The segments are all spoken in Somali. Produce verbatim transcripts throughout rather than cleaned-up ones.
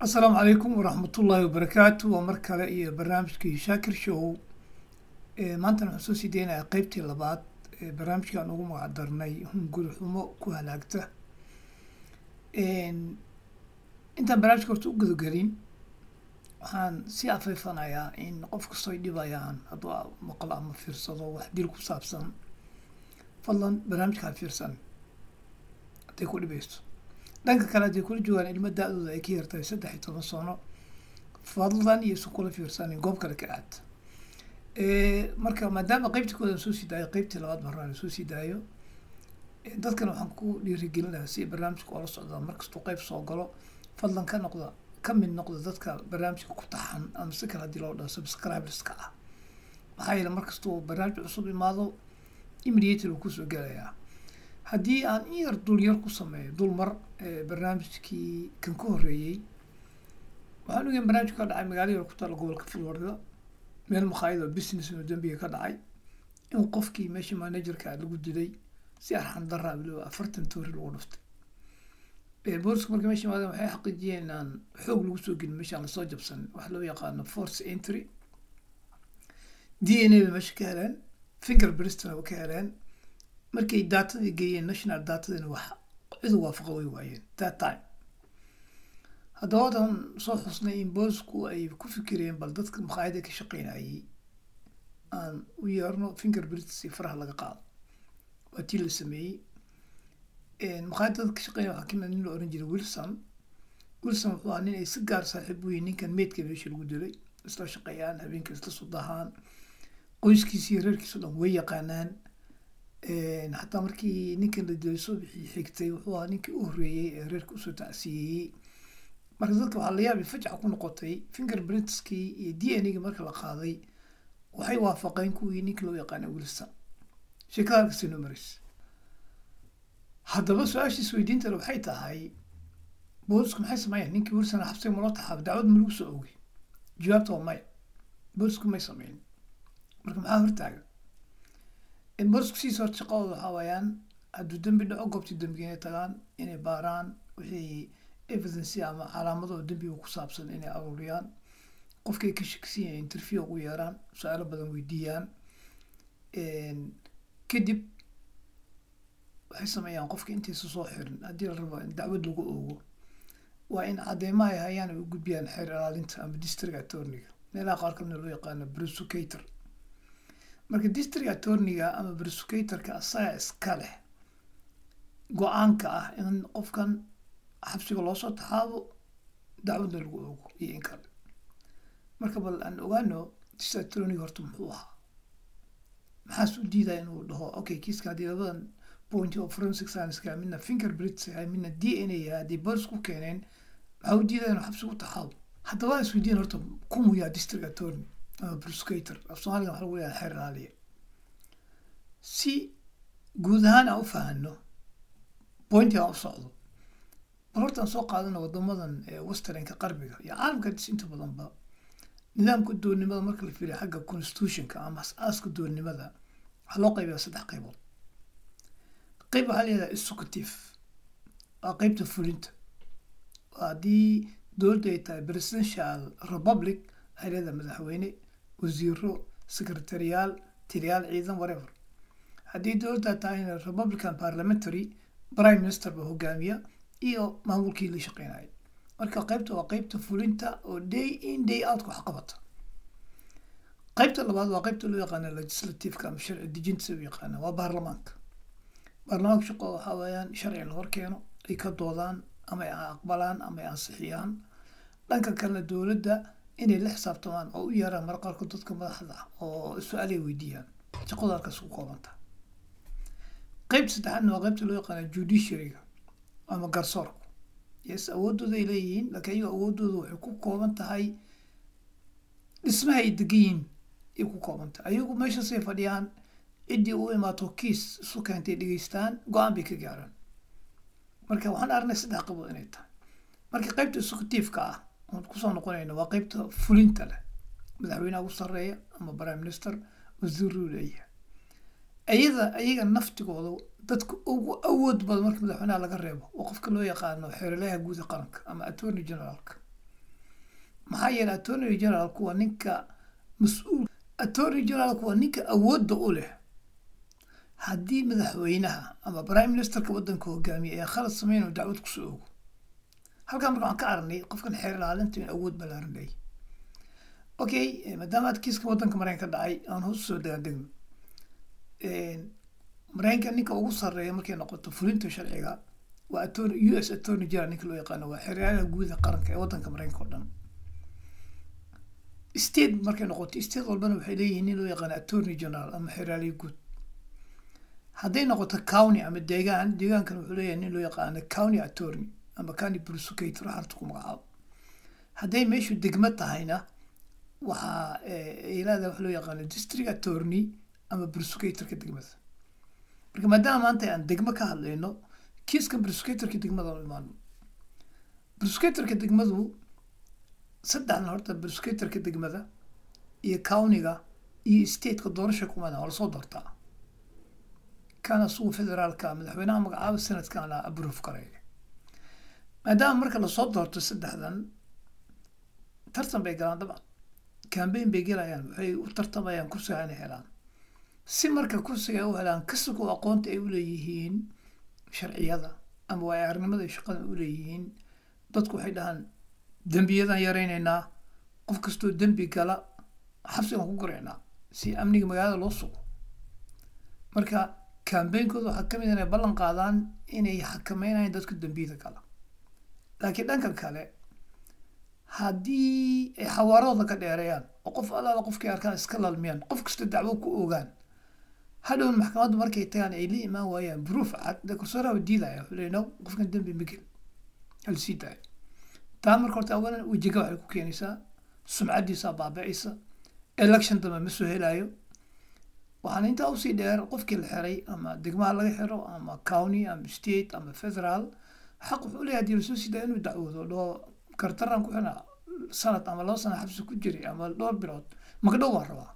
السلام عليكم ورحمة الله وبركاته ومركلة إيه برنامجكي شاكر شو إيه maantana waxaan soo sii deynayaa qaybtii labaad ee barnaamijkan ugu magac darnay hunguri xumo ku halaagta. Intaan barnaamijka horta u gudagelin waxaan si afeefanayaa in qof kastoo ay dhibayaan hadduu maqlo ama fiirsado wax dil ku saabsan fadlan barnaamijka ha fiirsan hadday ku dhibayso. Dhanka kale hadday kula joogaan ilmo da-dooda ay ka yartahay saddex iyo toban sano fadlan iyo isu kula fiirsanin goob kale ka aad. marka maadaama qaybtii kooda soo sii daayo qaybtii labaad maraan soo sii daayo dadkana waxaan ku dhiirigelinayaa si barnaamijka oo la socda markastuu qayb soo galo fadlan ka noqda ka mid noqda dadka barnaamijka ku taxan ama si kale haddii loo dhaho subscriberska ah maxaa yeele markastuu barnaamij cusub imaado immediately wuu kusoo gelayaa. haddii aan in yar dul yar ku sameeyo dul mar barnaamijkii kan ka horreeyey waxaan ogeyn barnaamijka ka dhacay magaalo yar ku taalla gobolka Florida meel makhaayad oo business oo dambiga ka dhacay in qofkii meeshii managerka lagu dilay si arxan darra bilo afartan toori lagu dhuftay. booliska markii meeshii maadaama waxay xaqiijiyeen inaan xoog lagu soo gelin meeshaan lasoo jabsan wax loo yaqaano force entry. D N A ba meesha ka heleen fingerprintna waa ka heleen markay daatadii geeyeen national datadina wax cid waafaqa way waayeen that time. haddaba wadan soo xusnay in boosku ay ku fikireen bal dadka makhaayada ka shaqeynayay aan u yeerno fingerprints si faraha laga qaado waa tii la sameeyey. makhaayada dadka ka shaqeynaya waxaa kamid nin la oran jiray Wilson. Wilson wuxuu ahaa nin ay si gaar saaxiib u yihiin ninkan meydka meesha lagu dilay isla shaqeeyaan habeenka isla sudahaan qoyskiisa iyo reerkiisa dhan way yaqaanaan. xataa markii ninkan la dilay soo bixii xigtay wuxuu ahaa ninkii u horreeyey ee reerka usoo tacsiyeeyey. marka dadka waxaa la yaabay fajca ku noqotay fingerprintskii iyo D N A-ga marka la qaaday waxay waafaqeen kuwii ninkii loo yaqaanay Wilson. sheekada halkaasay noo maraysa. haddaba su-aashiis weydiintana waxay tahay boolisku maxay sameeyeen ninkii Wilson xabsiga ma loo taxaabay dacwad ma lagu soo oogay? jawaabta waa maya boolisku may sameyn. marka maxaa hortaagan in boolisku sii soo shaqadooda waxaa waayaan hadduu dembi dhaco goobtii dembiga inay tagaan inay baaraan wixii evidence ama calaamado dembiga ku saabsan inay aruuriyaan qofkay ka shakisiin inay interview ugu yeeraan su-aalo badan weydiiyaan kadib waxay sameeyaan qofka intaysa soo xirin haddii la rabo in dacwad lagu oogo waa in cadeymaha ay hayaan ay u gudbiyaan xeer ilaalinta ama district attorney-ga meelaha qaar kamida loo yaqaano prosecutor. marka district attorney-ga ama prosecutor-ka asaga iska leh go-aanka ah in qofkan xabsiga loo soo taxaabo dacwadna lagu oogo iyo in kale. marka bal aan ogaano district attorney-ga horta muxuu ahaa maxaas u diidaa inuu dhaho okay kiiska haddii labadan point of forensic science-ka midna fingerprints yahay midna D N A yahay haddii bolis ku keeneen maxaa u diidaa inuu xabsi ku taxaabo? haddaba is weydiin horta kumu yaa district attorney ama prosecutor af soomaaliga waxaa lagu leeyahay xeer ilaaliye. si guud ahaan aan u fahanno point aan u socdo bal horta aan soo qaadano wadamadan westernka qarbiga iyo caalamka inta badanba nidaamka doornimada marka la fiiriyo xagga constitutionka ama as-aaska doornimada waxaa loo qaybiyaa saddex qaybood. qayb waxaa la yihahdaa executive waa qaybta fulinta haddii dowladda ay tahay presidential republic waxay leedahay madaxweyne wasiiro secretariyaal taliyaal ciidan whatever. haddii dowladda tahay republican parliamentary prime minister ba hogaamiya iyo maamulkii la shaqeynayay. marka qaybta waa qaybta fulinta oo day in day out ku qabata. qaybta labaad waa qaybta loo yaqaano legislative-ka ama sharci dejinta loo yaqaano waa baarlamaanka. baarlamaanka shaqo waxaa weeyaan sharci la hor keeno ay ka doodaan ama ay aqbalaan ama ay ansixiyaan. dhanka kalena dowladda inay la xisaabtamaan oo u yeeraan marka qaarkood dadka madaxda oo su-aal ay weydiiyaan shaqada halkaas ku koobanta. qaybta saddexaadna waa qaybta loo yaqaano judiciary-ga ama garsoorku. yes awoodooda ay leeyihiin laakiin ayago awoodooda waxay ku kooban tahay dhismaha ay degan yihiin ay ku kooban tahay. ayagu meeshaasay fadhiyaan ciddii u imaato kiis isu keentay dhegeystaan go-aan bay ka gaaraan. marka waxaan aragnay saddex qaybood inay tahay. marka qaybta executive-ka ah oon kusoo noqonayno waa qaybta fulinta leh madaxweynaha ugu sarreeya ama prime minister wasiiruu leeyahay. ayada ayaga naftigooda dadka ugu awood badan marka madaxweynaha laga reebo oo qofka loo yaqaano xeerlaha guud ee qaranka ama attorney generalka maxaa yeelay attorney generalku waa ninka mas-uul attorney generalku waa ninka awoodda u leh haddii madaxweynaha ama prime ministerka waddanka hogaamiya ee khalad sameyn oo dacwad kusoo ogo halkaan marka waxaan ka aragnay qofkan xeer ilaalinta in awood ballaaran leeyahay okay maadaama aad kiiska waddanka maraykanka ka dhacay aan hoos soo daadegno maraykanka ninka ugu sarreeya markay noqoto fulinta sharciga waa attorney u s attorney general ninka loo yaqaano waa xeeryaalaha guud ee qaranka ee waddanka maraykanka oo dhan state markay noqoto state walbana waxay leeyihiin nin loo yaqaano attorney general ama xeeryaalihi guud hadday noqoto county ama deegaan deegaankan wuxuu leeyahay nin loo yaqaano county attorney ama county prosecutor harta ku magacaabo hadday meeshu degmo tahayna waxaa ilaada wax loo yaqaano district attorney ama prosecutorka degmada marka maadaama maanta aan degmo ka hadlayno kiiska prosecutorka degmada oo imaano prosecutorka degmadu saddexdan horta prosecutorka degmada iyo countyga iyo stateka doorasha kumada waa lasoo doortaa kana sugu federaalka madaxweynaha magacaaba sanadkana approve kareeya maadaama marka lasoo doorto saddexdan tartan bay galaan dabcan campaign bay gelayaan waxay u tartamayaan kursiga inay helaan si marka kursiga u helaan kasugoo aqoonta ay u leeyihiin sharciyada ama waa arnimada shaqada u leeyihiin dadku waxay dhahaan dambiyadan yaraynaynaa qof kastoo dambi gala xabsigan ku guraynaa si amniga magaalada loo sugo marka campaignkood waxaa ka mid inay ballan qaadaan inay xakameynayaan dadka dambiyada gala laakiin dhanka kale haddii ay xawaarooda ka dheereeyaan oo qof allaala qofkii arkaan iska lalmiyaan qof kasta dacwo ku ogaan hadhown maxkamaddu markay tagaan ay la imaan waayaan proof cad dee kursooraha diidaya wuxuu leeyahay no qofkan dambi ma gelin hal sii daaya taa marka horta awalan wejiga waxay ku keenaysaa sumcaddiisaa baabicaysa election dambe ma soo helaayo waxaan intaa usii dheer qofkii la xiray ama degmaha laga xiro ama county ama state ama federal xaq wuxuu leeyahay haddii lasoo sii daaya inuu dacwoodo dhoo kartaran ku xina sanad ama laba sana xabsi ku jiray ama dhowr bilood magdhow waan rabaa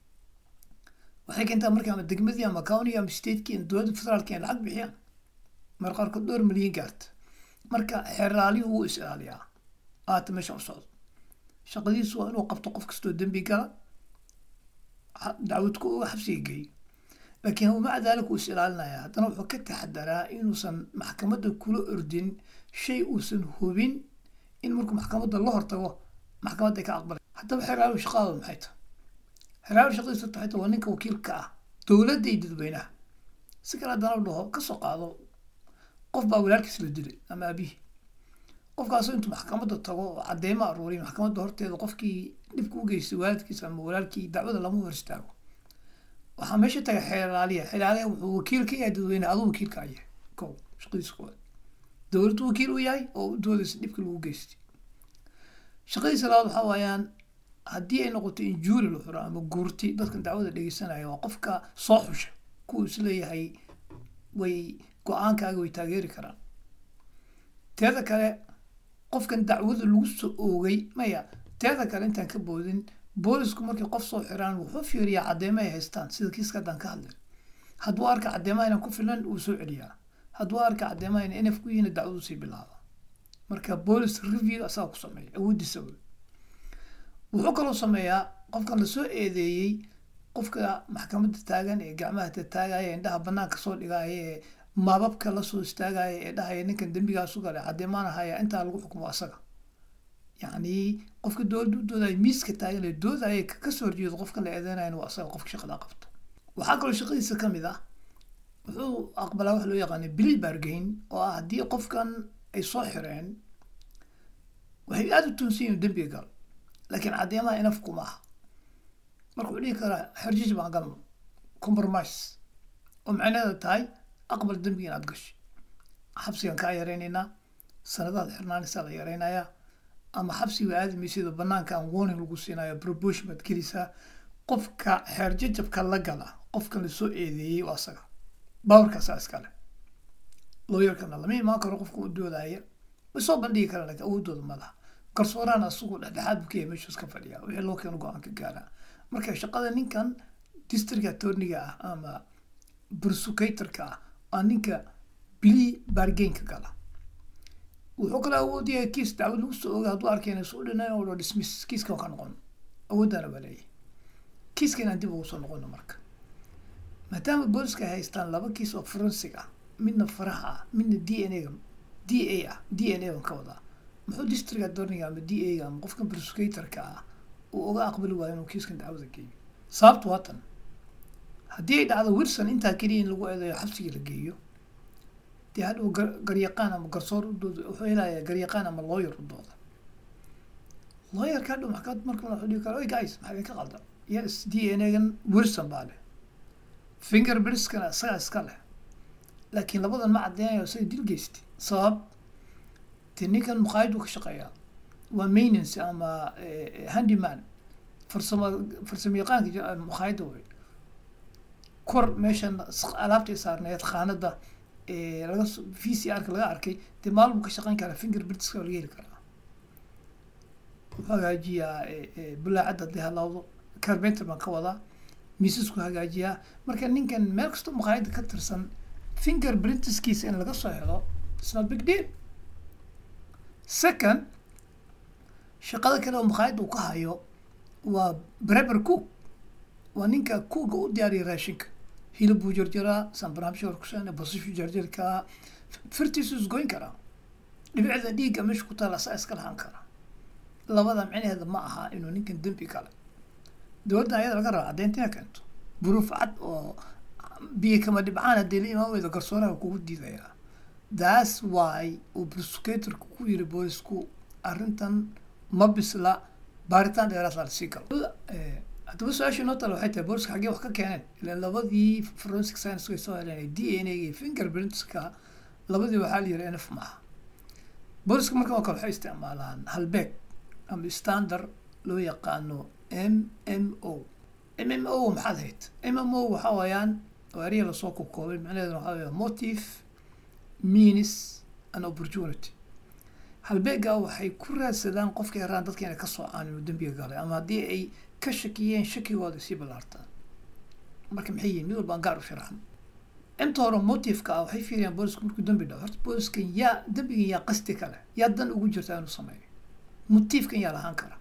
waxay keentaa marka ama degmadii ama county ama stateki in dowladda federaalka in lacag bixiyaan mar qaarkood dhowr milyan gaarta marka xeeraaliyuhu wuu is ilaaliyaa aata meesha u socdo shaqadiisu waa inuu qabto qof kastoo dembi gala dacwad ku uga xabsiga geeyo laakiin maca daalika uu is ilaalinayaa haddana wuxuu ka taxadaraa inuusan maxkamadda kula ordin shay uusan hubin in markuu maxkamadda la hortago maxkamadda ay ka aqbalay haddaba xeeraalu shaqaadooda maxay tahay xeeraalu shaqadiisa tahay waa ninka wakiilka ah dowladda iyo dadweynaha si kale haddana u dhaho kasoo qaado qof baa walaalkiis la dilay ama abihi qofkaasoo intuu maxkamadda tago oo cadeymo aruuriy maxkamadda horteeda qofkii dhibka u geystay waalidkiisa ama walaalkii dacwada lama hor istaago waxaa meesha taga xeeraaliya xeeraaliya wuxuu wakiil ka yahay dadweyne aduu wakiilka yahay ko shaqadiisa koowaad dowladdu wakiil u yahay oo doodaysa dhibka lagu geystay shaqadiisa labaad waxaa waayaan haddii ay noqoto in juuri la xuro ama guurti dadkan dacwada dhegeysanaya waa qofka soo xusha kuwa isleeyahay way go-aankaaga way taageeri karaan teeda kale qofkan dacwada lagu soo oogay maya teeda kale intaan ka boodin boolisku markay qof soo xiraan wuxuu fiiriyaa cadeymo ay haystaan sida kiiska haddaan ka hadlin hadduu arka cadeymaha inaan ku filan wuu soo celiyaa hadduu arka cadeymaha in nf ku yihiina dacwadu sii bilaaba marka boolis review asaga ku sameeya awoodiisa wey wuxuu kaloo sameeyaa qofkan lasoo eedeeyey qofka maxkamadda taagan ee gacmaha taagaya indhaha banaanka soo dhigaya ee maababka lasoo istaagaya ee dhahaya ninkan dembigaas u galay cadeymaan ahaya intaa lagu xukumo asaga yacni qofka dowladda u doodaya miiska taagan ee doodaya kasoo horjeedo qofkan la eedeynayana waa asaga qofka shaqada qabta waxaa kaloo shaqadiisa ka mid ah wuxuu aqbalaa wax loo yaqaana plea bargain oo ah haddii qofkan ay soo xireen waxay aada u tuunsan yihiin dembiga gal laakiin cadeymaha inaf kuma aha marka wuxuu dhihi karaa xerjij baan galno compromise oo macnaheeda tahay aqbal dembiga inaad gasho xabsigan kaa yaraynaynaa sanadaad xirnaanaysaa la yaraynayaa ama xabsiga aadamiysida banaanka aan warning lagu siinayo proportion baad gelisaa qofka xeerjajabka la gala qofkan lasoo eedeeyey waa asaga bawarkaasaa iskale looyarkana lama imaan karo qofka u doodaya way soo bandhigi karaan laakiin awoodooda ma laha garsooraan asugu dhexdhexaad buu ka yahay meeshuu iska fadhiyaa wixii loo keeno go-aan ka gaaraa marka shaqada ninkan district attorneyga ah ama prosecutorka ah waa ninka plea bargainka gala wuxuu kala awoodaya kiis dacwad lagu soo ogaa hadduu arkeen isu dhinayn oo dismiss kiiska ka noqon awoodana baa leeyahay kiiska inaan dib ugu soo noqono marka maadaama booliska ay haystaan laba kiis oo forensic ah midna faraha ah midna d n a d a ah d n a ban ka wadaa muxuu district attorneyga ama d a ga ama qofkan prosecutorka ah uu uga aqbali waayo inuu kiiskan dacwada geeyo sababtu waa tan haddii ay dhacdo wilson intaa keliya in lagu eedeeyo xabsiga la geeyo dee hadhow garyaqaan ama garsoor u dooda wuxuu helayaa garyaqaan ama lawyer u dooda lawyerka hadhow maxkamad marka wuxuu dhihi kara oy guys maxaa idinka qaldan yes d n a gan wilson baa leh fingerprints-kana isagaa iska leh laakiin labadan ma caddeynayo isaga dil geystay sabab dee ninkan maqaayaduu ka shaqeeyaa waa maintenance ama handyman farsamo farsamo yaqaanka maqaayadda wey kor meeshan alaabtay saarneed khaanada laga v c r ka laga arkay dee maalin buu ka shaqeyn karaa fingerprints-ka laga heli karaa wuxuu hagaajiyaa bulaacadda hadii halawdo carpenter baan ka wadaa miisasku hagaajiyaa marka ninkan meel kastoo maqaayadda ka tirsan fingerprintskiisa in laga soo helo it's not big deal second shaqada kale oo maqaayadda uu ka hayo waa breber cook waa ninka kuuga u diyaariya raashinka hilib buu jarjaraa sanbarnaamijka horkusana basashu jarjari karaa firtiisu isgoyn karaa dhibicda dhiigga meesha ku taala asaa iska lahaan karaa labada micnaheeda ma aha inuu ninkan dembi kale dowladda ayada laga raba caddeyntina keento buruuf cad oo biyo kama dhibcaan haddii la imaan weydo garsooraha kugu diidayaa that's why uu prosecutorku ku yiri boolisku arrintan ma bisla baaritaan dheeraad la sii galo haddaba su-aashii noo tala waxay tahay booliska xaggee wax ka keeneen ilaan labadii forensic science way soo heleen d n a iyo fingerprintska labadii waxaa la yiri nf maaha booliska markan oo kale waxay isticmaalaan halbeeg ama standard loo yaqaano m m o m m o maxaad hayd m m o waxaa weeyaan oo eriya lasoo kokoobay macnaheeduna waxaa weeyaa motive means and opportunity halbeega waxay ku raadsadaan qofka yaraan dadka inay ka soocaan inuu dembiga galay ama haddii ay ka shakiyeen shakigooda sii ballaartaan marka maxay yihiin mid walbaan gaar u sharaxno inta hore motiveka ah waxay fiiriyaan boolisku markuu dembi dhaco horta booliskan yaa dembigan yaa qasti kale yaa dan ugu jirta inuu sameeyo motivekan yaa lahaan kara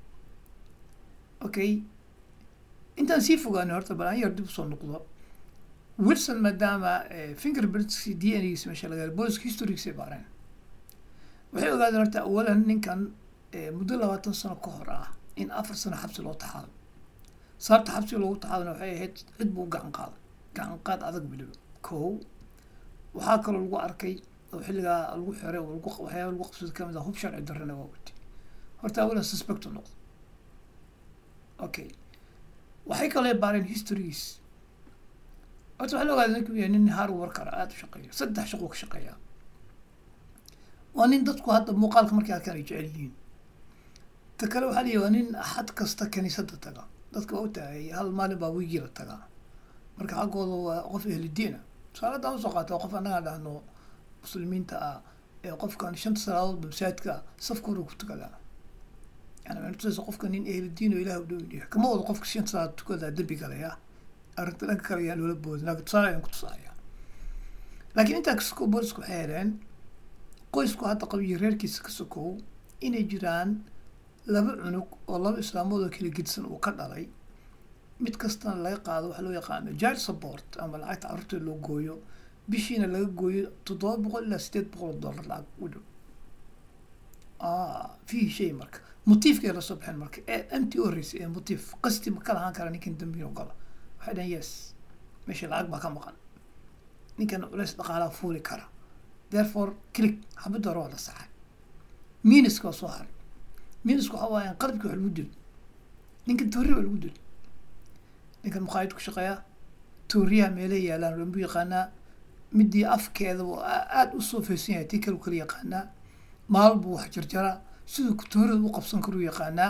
okay intaan sii fogaano horta bal aan yar dib usoo noqdo wilson maadaama fingerprints d n giisa meesha laga helo booliska historygiisa baareen waxay ogaadeen horta awalan ninkan muddo labaatan sano ka hor ah in afar sano xabsi loo taxaado sababta xabsiga loogu taxaadona waxay ahayd cid buu gacan qaaday gacan qaad adag weliba kow waxaa kaloo lagu arkay oo xilligaa lagu xiray oo lagu waxyaaba lagu qabsaday kamid ah hub sharci darrena waa watay horta awalan suspect u noqdo okay waxay kaloo baareen histories horta waxaa la ogaaday ninkuu yahay nin hard worker aada u shaqeeya saddex shaqo ka shaqeeyaa waa nin dadku hadda muuqaalka markay arkaan ay jecel yihiin ta kale waxaa layihi waa nin axad kasta kaniisadda taga dadka waa u tahay hal maalin baa wiigii la tagaa marka xaggooda waa qof ehlidiina tusaaladan usoo qaata qof annaga dhahno muslimiinta ah ee qofkan shanta salaadoodba masaajidka safka hore ku tukadaa yani waxay tusaysa qofka nin ehlidiin oo ilaah u dhow yahay kama wado qofka shanta salaad tukadaa dembi galaya arrinta dhanka kale ayaan loola boodin laakiin tusaale ayaan ku tusaya laakiin intaa kasoko boolisku waxay heleen qoysku hadda qabiyo reerkiisa ka sokow inay jiraan laba cunug oo laba islaamood oo kala gedisan uu ka dhalay mid kastana laga qaado waxaa loo yaqaano child support ama lacagta carruurta loo gooyo bishiina laga gooyo toddoba boqol ilaa sideed boqol oo dollar lacag u dhow fiihi shay marka motiifkay la soo baxeen marka ee anti horreysay ee motiif qasti ma ka lahaan kara ninkan dambiga u gala waxay dhahan yes meesha lacag baa ka maqan ninkan culays dhaqaalaha fuuli kara therefore click xabadda hore waa la saxay miiniska waa soo haray miinisku waxaa waayaan qalabkii wax lagu dilo ninkan toorri baa lagu dilo ninkan maqaayad ku shaqeeya tooriyaha meelay yaalaan ranbu yaqaanaa midii afkeeda aada u soofeysan yahay tii kale u kala yaqaanaa maal buu wax jarjaraa siduu toorida u qabsan karuu yaqaanaa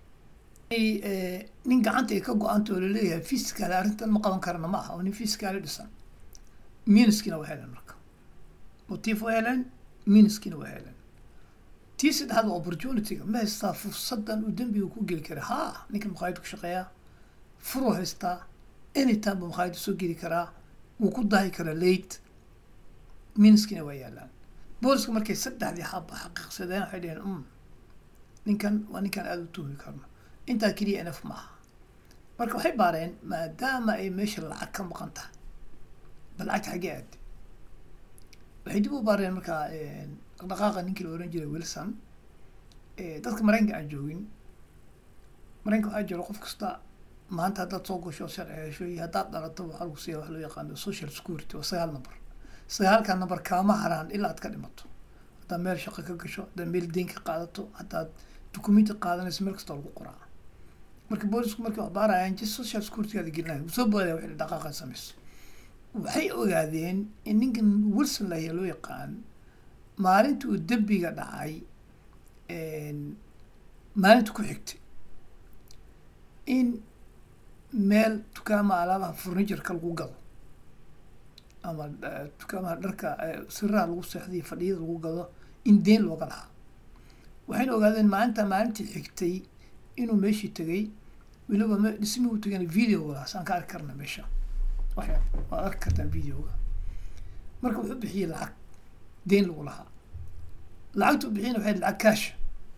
nin gacanta ay ka go-aanta oo laleeyahay fiskaale arrintan ma qaban karana ma aha oo nin fiskaale dhisan miiniskiina waa heleen marka motiif waa heleen miiniskiina waa heleen tii saddexaad waa opportunityga ma haystaa fursadan uu dembiga ku geli kara haa ninkan maqaayad ku shaqeeyaa furuu haystaa anytime buu maqaayadda soo geli karaa wuu ku dahi karaa late miiniskiina waa yaalaan booliska markay saddexdii xaba xaqiiqsadeen waxay dhaheen um ninkan waa ninkan aada u tuhmi karno intaa keliya nf ma aha marka waxay baareen maadaama ay meesha lacag ka maqan tahay bal lacagta xaggee aad waxay dib u baareen markaa dhaqdhaqaaqa ninkii la oran jiray wilson dadka maraykanka aan joogin maraykanka waxaa jiro qof kasta maanta haddaad soo gasho sharci hesho iyo haddaad dhalato waxaa lagu siiya wax loo yaqaano social security waa sagaal number sagaalka number kaama haraan ilaa aad ka dhimato haddaad meel shaqo ka gasho haddaad meel deyn ka qaadato haddaad dukumenti qaadanayso meel kastoo lagu qoraa marka boolisku markay wax baarayaan jis social securitygaada gelinaya soo boodaya wixii dhaqaaqa samayso waxay ogaadeen in ninkan wilson lahiya loo yaqaan maalinta uu dembiga dhacay maalinta ku xigtay in meel dukaama alaabaha furnitureka lagu gado ama dukaamaha dharka siraha lagu seexday fadhiyada lagu gado in deen looga lahaa waxayna ogaadeen maalinta maalintii xigtay inuu meeshii tegay weliba m dhismihii u tagana videoga saan ka arki karna meesha waxya waad arki kartaan videoga marka wuxuu bixiyey lacag deen lagu lahaa lacagta u bixiyana waxay lacag kaasha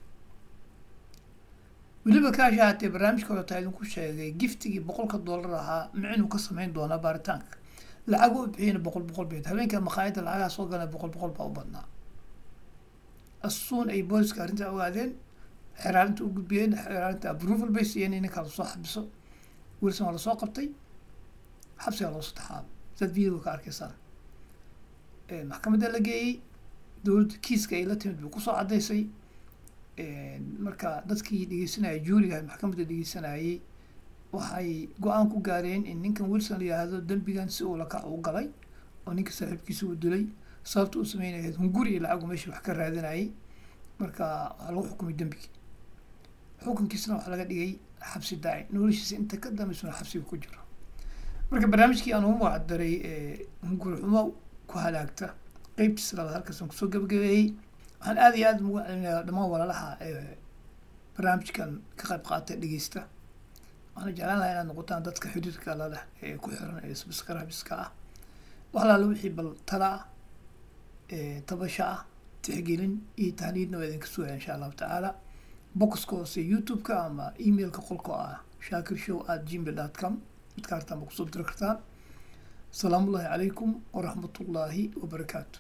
weliba kaasha hatee barnaamijka horeta idinku sheegay giftigii boqolka dollar ahaa micnuu ka samayn doonaa baaritaanka lacag u bixiyana boqol boqol beed habeenka maqaayadda lacagaha soo gala boqol boqol baa u badnaa asuun ay booliska arrintaa ogaadeen xeraalinta u gudbiyeen xeraalinta approval bay siiyeen in ninkaa lasoo xabiso wilson waa lasoo qabtay xabsigaa loo saddexaaba saad videoga ka arkaysaan maxkamadda la geeyey dowladda kiiska ay la timid bay kusoo caddaysay marka dadkii dhegeysanayay juuriga maxkamadda dhegeysanayay waxay go-aan ku gaareen in ninkan wilson la yidhaahdo dembigan si uu lakac u galay oo ninka saaxiibkiisa uu dilay sababta uu sameynaya hunguri iyo lacagu meesha wax ka raadanayay marka waxaa lagu xukumay dembigii xukunkiisna waxaa laga dhigay xabsi daaci noloshiisa inta ka dambeysuna xabsiga ku jiro marka barnaamijkii aan ugu magac daray hunguri xumo ku halaagta qeybtiisa labaad halkaasaan kusoo gabagabeeyey waxaan aada iyo aada ugu celinayaa dhammaan walaalaha barnaamijkan ka qayb qaatay dhegeysta waxaana jeclaan lahaa inaad noqotaan dadka xiriirka la leh ee ku xiran ee subscribeska ah wax laala wixii bal tala ah tabasha ah tixgelin iyo tahniidna waa idinka sugaya insha allahu tacaala boxka hoose youtube-ka ama emailka qolka ah shaakir show at gmail dot com midka hartaan ba kusoo diri kartaan asalaamu ullahi calaykum waraxmatullaahi wabarakaatu